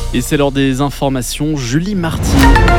Et c'est l'heure des informations. Julie Marty.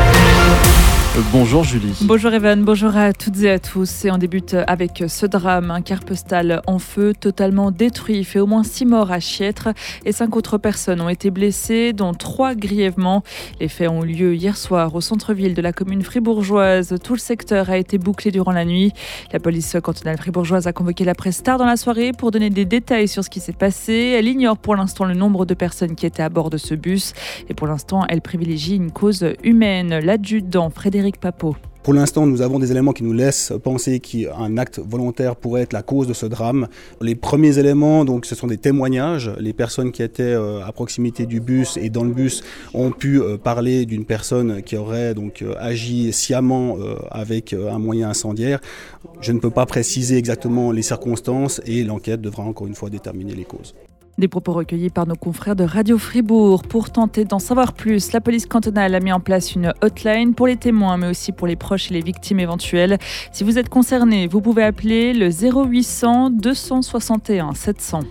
Bonjour Julie. Bonjour Evan, bonjour à toutes et à tous. Et on débute avec ce drame, un car postal en feu totalement détruit. Il fait au moins 6 morts à Chiètre et 5 autres personnes ont été blessées, dont 3 grièvement. Les faits ont eu lieu hier soir au centre-ville de la commune fribourgeoise. Tout le secteur a été bouclé durant la nuit. La police cantonale fribourgeoise a convoqué la presse tard dans la soirée pour donner des détails sur ce qui s'est passé. Elle ignore pour l'instant le nombre de personnes qui étaient à bord de ce bus. Et pour l'instant, elle privilégie une cause humaine. L'adjudant Frédéric Papot. Pour l'instant, nous avons des éléments qui nous laissent penser qu'un acte volontaire pourrait être la cause de ce drame. Les premiers éléments, donc, ce sont des témoignages. Les personnes qui étaient à proximité du bus et dans le bus ont pu parler d'une personne qui aurait donc agi sciemment avec un moyen incendiaire. Je ne peux pas préciser exactement les circonstances et l'enquête devra encore une fois déterminer les causes. Des propos recueillis par nos confrères de Radio Fribourg. Pour tenter d'en savoir plus, la police cantonale a mis en place une hotline pour les témoins, mais aussi pour les proches et les victimes éventuelles. Si vous êtes concerné, vous pouvez appeler le 0800 261 700.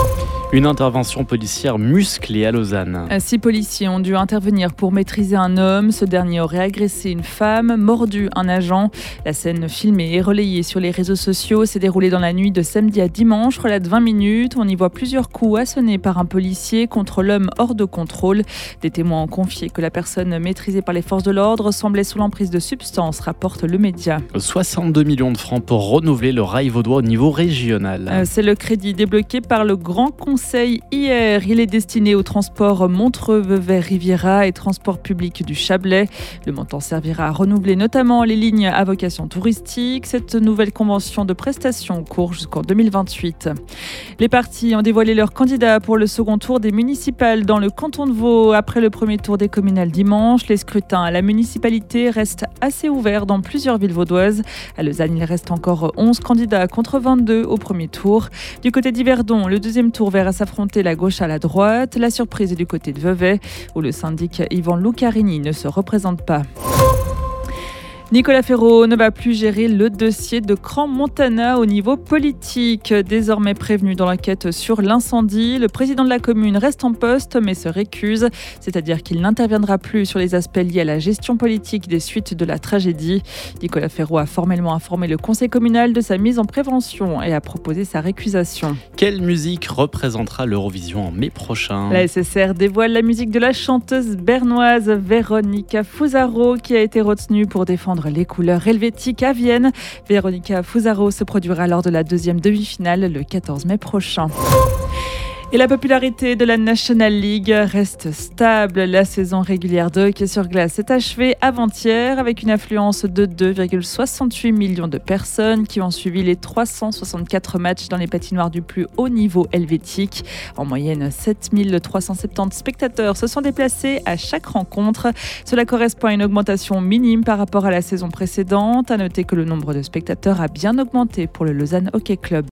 Une intervention policière musclée à Lausanne. 6 policiers ont dû intervenir pour maîtriser un homme. Ce dernier aurait agressé une femme, mordu un agent. La scène filmée et relayée sur les réseaux sociaux s'est déroulée dans la nuit de samedi à dimanche, relate 20 minutes. On y voit plusieurs coups assonnés par un policier contre l'homme hors de contrôle. Des témoins ont confié que la personne maîtrisée par les forces de l'ordre semblait sous l'emprise de substances, rapporte le média. 62 millions de francs pour renouveler le rail vaudois au niveau régional. C'est le crédit débloqué par le Grand Conseil hier. Il est destiné au transport Montreux-Vevey-Riviera et transport public du Chablais. Le montant servira à renouveler notamment les lignes à vocation touristique. Cette nouvelle convention de prestation court jusqu'en 2028. Les partis ont dévoilé leurs candidats pour le second tour des municipales dans le canton de Vaud. Après le premier tour des communales dimanche, les scrutins à la municipalité restent assez ouverts dans plusieurs villes vaudoises. À Lausanne, il reste encore 11 candidats contre 22 au premier tour. Du côté d'Yverdon, le deuxième tour verra s'affronter la gauche à la droite. La surprise est du côté de Vevey, où le syndic Yvan Lucarini ne se représente pas. Nicolas Ferraud ne va plus gérer le dossier de Crans-Montana au niveau politique. Désormais prévenu dans l'enquête sur l'incendie, le président de la commune reste en poste mais se récuse, c'est-à-dire qu'il n'interviendra plus sur les aspects liés à la gestion politique des suites de la tragédie. Nicolas Ferraud a formellement informé le conseil communal de sa mise en prévention et a proposé sa récusation. Quelle musique représentera l'Eurovision en mai prochain ? La SSR dévoile la musique de la chanteuse bernoise Véronica Fusaro qui a été retenue pour défendre les couleurs helvétiques à Vienne. Véronica Fusaro se produira lors de la deuxième demi-finale le 14 mai prochain. Et la popularité de la National League reste stable. La saison régulière de hockey sur glace s'est achevée avant-hier avec une affluence de 2,68 millions de personnes qui ont suivi les 364 matchs dans les patinoires du plus haut niveau helvétique. En moyenne, 7370 spectateurs se sont déplacés à chaque rencontre. Cela correspond à une augmentation minime par rapport à la saison précédente. À noter que le nombre de spectateurs a bien augmenté pour le Lausanne Hockey Club.